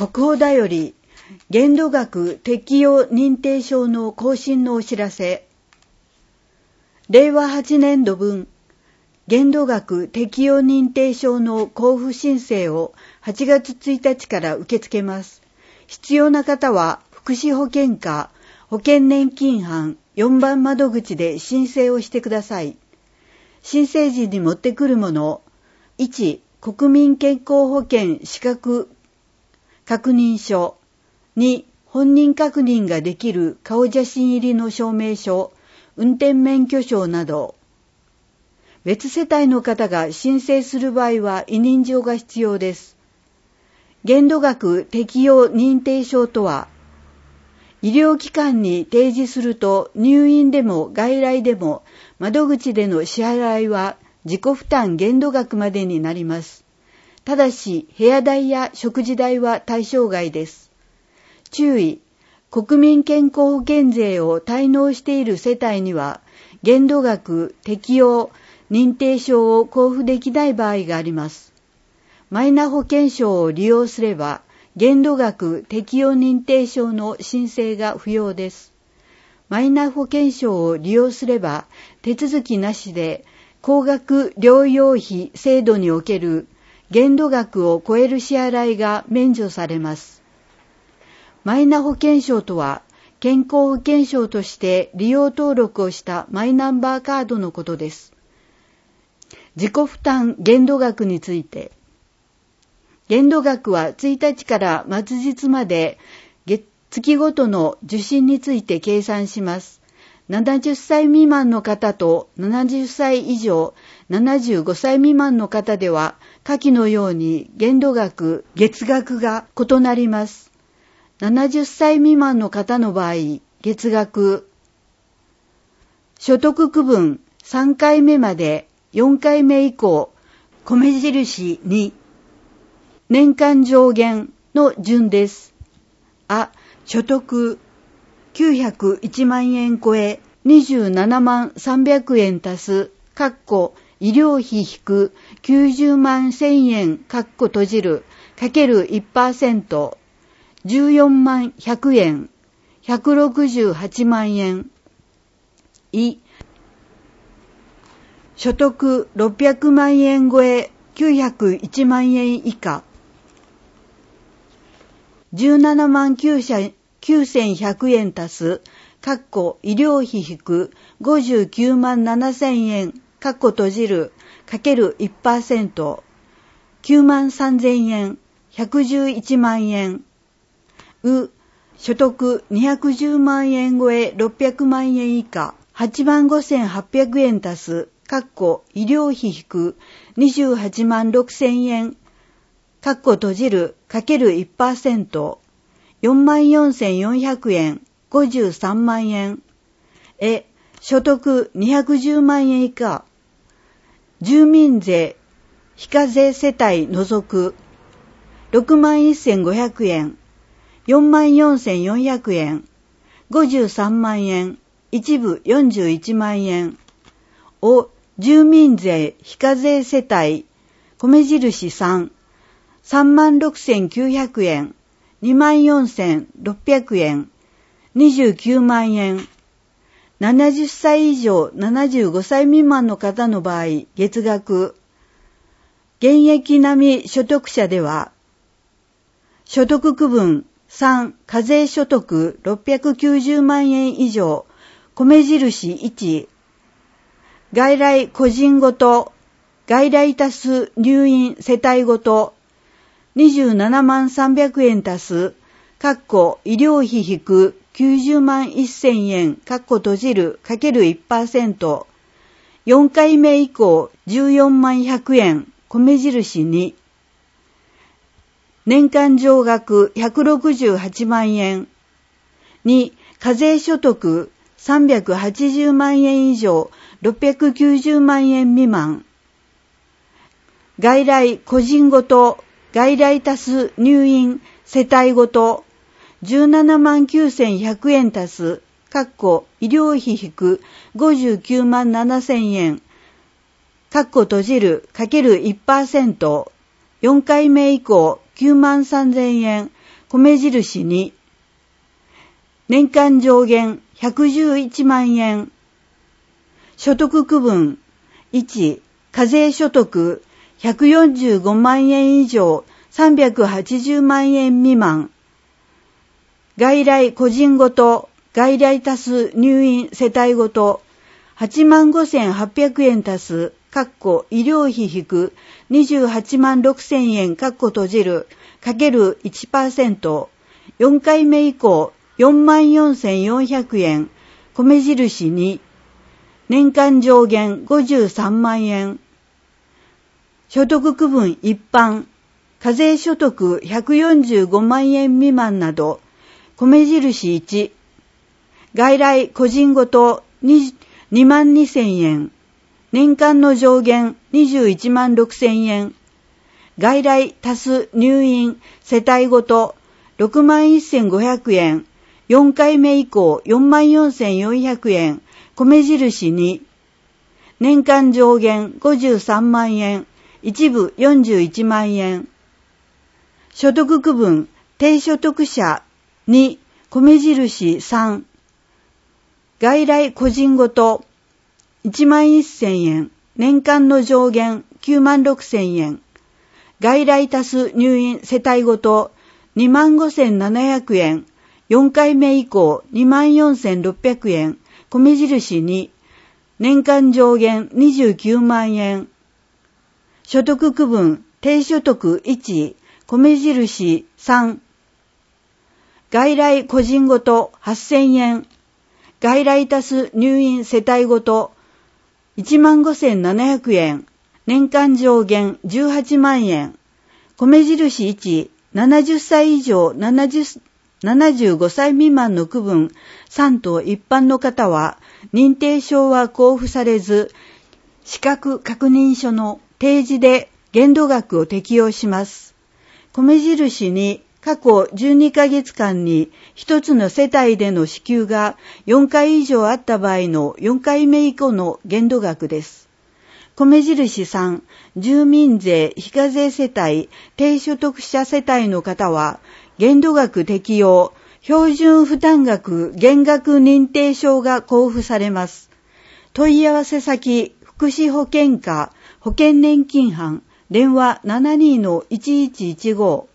国保だより限度額適用認定証の更新のお知らせ。令和8年度分限度額適用認定証の交付申請を8月1日から受け付けます。必要な方は福祉保険課保険年金班4番窓口で申請をしてください。申請時に持ってくるもの、1、国民健康保険資格確認書、2、本人確認ができる顔写真入りの証明書、運転免許証など。別世帯の方が申請する場合は委任状が必要です。限度額適用認定証とは、医療機関に提示すると入院でも外来でも窓口での支払いは自己負担限度額までになります。ただし部屋代や食事代は対象外です。注意、国民健康保険税を滞納している世帯には限度額適用認定証を交付できない場合があります。マイナ保険証を利用すれば限度額適用認定証の申請が不要です。マイナ保険証を利用すれば手続きなしで高額療養費制度における限度額を超える支払いが免除されます。マイナ保険証とは健康保険証として利用登録をしたマイナンバーカードのことです。自己負担限度額について、限度額は1日から末日まで月ごとの受診について計算します。70歳未満の方と70歳以上、75歳未満の方では下記のように限度額、月額が異なります。70歳未満の方の場合、月額、所得区分3回目まで4回目以降、米印2、年間上限の順です。所得901万円超え27万300円足す、医療費引く90万1000円、閉じる、かける 1%、14万100円、168万円。所得600万円超え901万円以下。17万9100円足す、医療費引く59万7000円、閉じる、かける 1%、9万3000円、111万円。所得210万円超え600万円以下、8万5800円足す、医療費引く28万6000円、閉じる、かける 1%、4万4400円、53万円。所得210万円以下、住民税、非課税世帯除く、6万1500円、4万4400円、53万円、一部41万円を住民税非課税世帯、米印3、3万6900円、2万4600円、29万円。70歳以上75歳未満の方の場合、月額。現役並み所得者では、所得区分3、課税所得690万円以上、米印1、外来個人ごと、外来足す入院世帯ごと、27万300円足す、医療費引く90万1000円、閉じる、かける 1%、4回目以降14万100円、米印2、年間上額168万円、2、課税所得380万円以上690万円未満、外来個人ごと、外来足す入院世帯ごと、17万9100円足す、医療費引く59万7000円、閉じる、かける 1%、4回目以降9万3000円、 米印2、年間上限111万円。所得区分1、課税所得145万円以上380万円未満。外来個人ごと、外来足す入院世帯ごと、85,800円足す、医療費引く28万6,000円閉じる、かける 1%、4回目以降44,400円、米印2、年間上限53万円。所得区分一般、課税所得145万円未満など、米印1、外来個人ごと2万2,000円、年間の上限21万6,000円、外来足す入院世帯ごと6万1,500円、4回目以降44,400円、米印2、年間上限53万円、一部41万円。所得区分、低所得者2、米印3、外来個人ごと1万1,000円、年間の上限9万6,000円、外来足す入院世帯ごと25,700円、4回目以降24,600円、米印2、年間上限29万円。所得区分、低所得1、米印3、外来個人ごと8,000円、外来足す入院世帯ごと15,700円、年間上限18万円、米印1、70歳以上75歳未満の区分3と一般の方は認定証は交付されず、資格確認書の提示で限度額を適用します。米印2、過去12ヶ月間に一つの世帯での支給が4回以上あった場合の4回目以降の限度額です。米印3、住民税非課税世帯低所得者世帯の方は限度額適用、標準負担額減額認定証が交付されます。問い合わせ先、福祉保険課保険年金班、電話72-1115